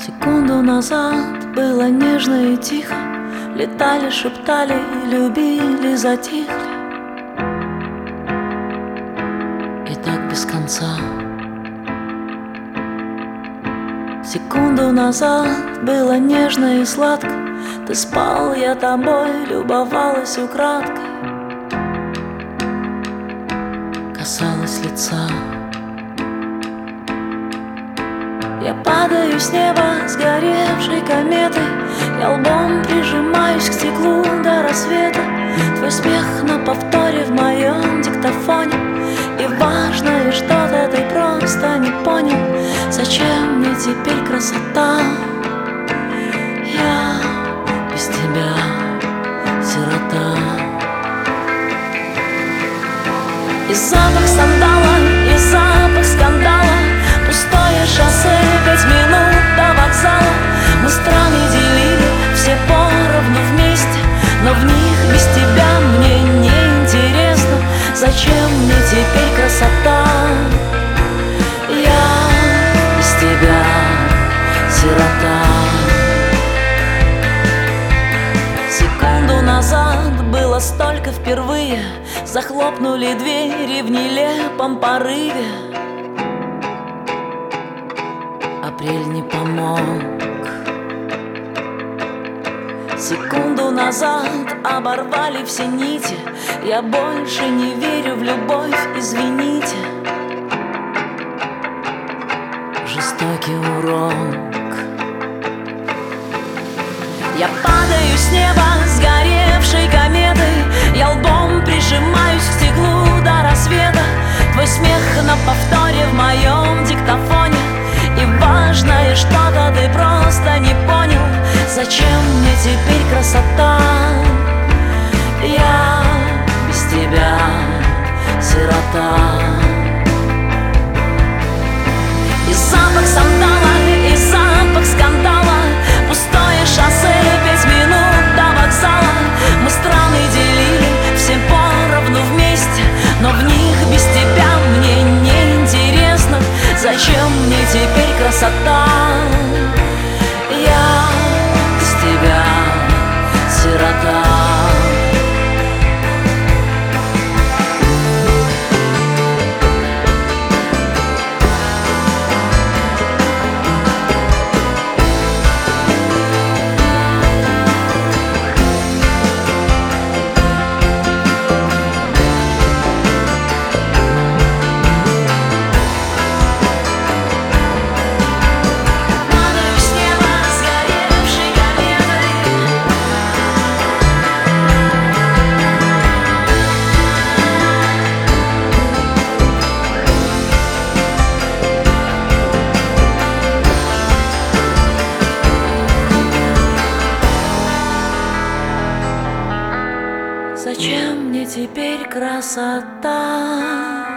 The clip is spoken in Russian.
Секунду назад было нежно и тихо, летали, шептали, любили, затихли. И так без конца. Секунду назад было нежно и сладко, ты спал, я тобой любовалась украдкой, касалась лица. Я падаю с неба сгоревшей кометой, я лбом прижимаюсь к стеклу до рассвета. Твой смех на повторе в моем диктофоне, и важное что-то ты просто не понял. Зачем мне теперь красота? Я без тебя сирота. И запах сандала, и запах скандала, пустое шоссе, 5 минут до вокзала. Мы страны делили, все поровну вместе, но в них без тебя мне не интересно. Зачем мне теперь красота? Я без тебя сирота. Секунду назад было столько впервые, захлопнули двери в нелепом порыве. Апрель не помог. Секунду назад оборвали все нити, я больше не верю в любовь, извините. Жестокий урок. Я падаю с неба сгоревшей кометой, я лбом прижимаюсь к стеклу до рассвета. Твой смех на повторе в моем диктофоне, и важное что-то ты просто не понял. Зачем мне теперь красота? Я без тебя сирота. И запах сандала, и запах скандала, пустое шоссе, 5 минут до вокзала. Мы страны делили, все поровну вместе, но в них без тебя мне не интересно. Зачем мне теперь красота? Я без тебя сирота. Зачем мне теперь красота?